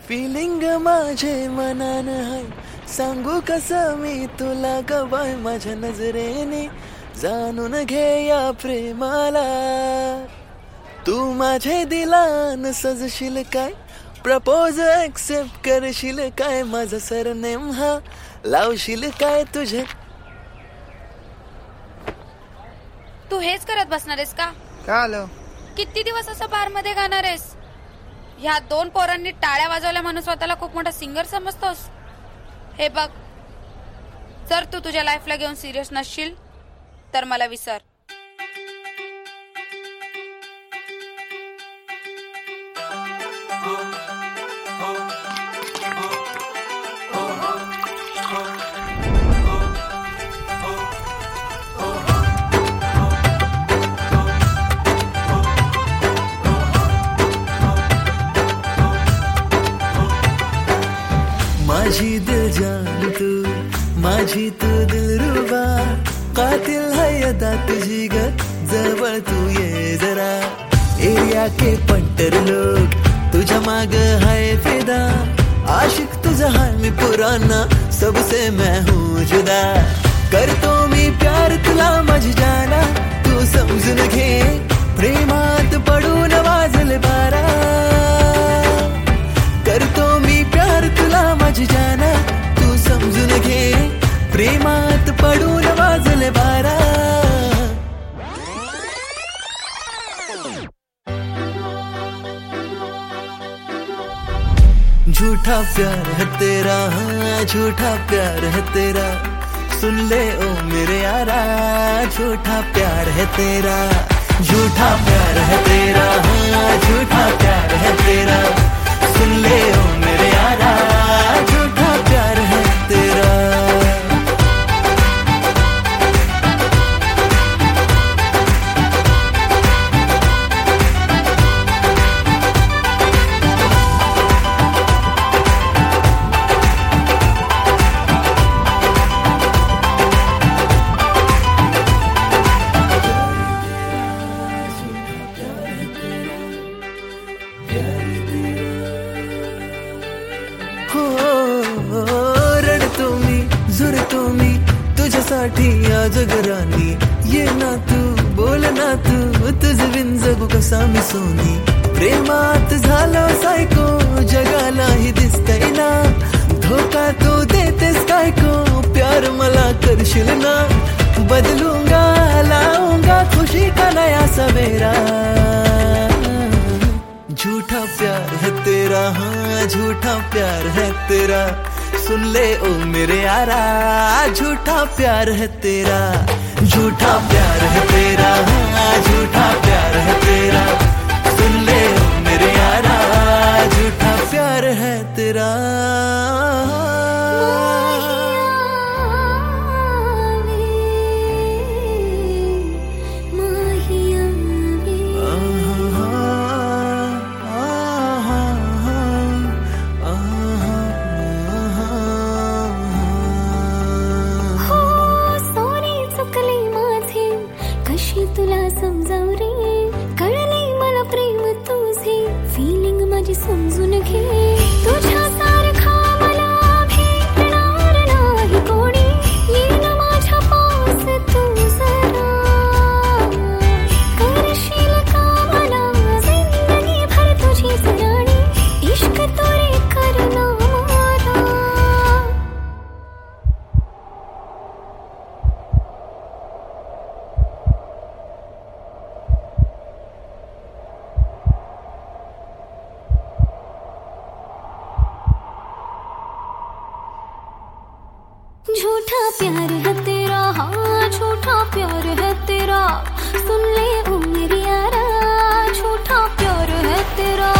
Filling माझे मनान हाय, सांगू कसं मी तुला ग बाय, माझ्या नजरेने जाणून घे या प्रेमाला. तू माझे दिलान सजशील काय, प्रपोज एक्सेप्ट करशील काय, माझा सरनेम हा लावशील काय तुझे. तू हेच करत बसणार आहेस का? का आलं? किती दिवस असं बार मध्ये गाणार आहेस? ह्या 2 पोरांनी टाळ्या वाजवल्या म्हणून स्वतःला खूप मोठा सिंगर समजतोस? हे बघ, जर तू तुझ्या लाईफला घेऊन सिरियस नसशील तर मला विसर. माझी दिल जान तू, माझी तू दिलरुबा, कातिल है अदा तुझी ग, जवळ तू ये जरा. एरिया के पंटर लोग तुझ्या माग है फिदा, आशिक तुझा है मी पुराना, सबसे मैं हूँ जुदा. करतो मी प्यार तुला माझी जाना, तू समजून घे, प्रेमात पडून वाजले बारा. करतो मी प्यार तुला माझी जाना, तू समजून घे, प्रेमात पडून वाजले बारा. झूठा प्यार है तेरा, हाँ झूठा प्यार है तेरा, सुन ले ओ मेरे यारा, झूठा प्यार है तेरा. झूठा प्यार है तेरा, हाँ झूठा प्यार है तेरा, सुन ले ओ मेरे यारा, झूठा प्यार है तेरा. रडतो मी, झुरतो मी तुझ्यासाठी आज गरानी, ये ना तू, बोल ना तू, तुझ बिन जगू कसा मी सोनी. प्रेमात झालो सायको, जगालाही दिसतय ना, धोका तू देतेस काय को, प्यार मला करशील ना, बदलूंगा लाऊंगा खुशी का नया सवेरा. झूठा प्यार है तेरा, हाँ झूठा प्यार है तेरा, सुन ले ओ मेरे यारा, झूठा प्यार है तेरा. झूठा प्यार है तेरा, हाँ झूठा प्यार है तेरा, सुन ले ओ मेरे यारा, झूठा प्यार है तेरा. तुला समजाव रे, कळले मला प्रेम तुझे, फिलिंग माझी समजून घे, तुझ्या सारखा मला भेटणार नाही कोणी, ये ना माझ्या पास तू जरा, करशील का मला जिंदगी भर तुझी सराणी, इश्क तोरे करना मारा. झूठा प्यार है तेरा, हाँ झूठा प्यार है तेरा, सुन ले ओ मेरी यारा, झूठा प्यार है तेरा.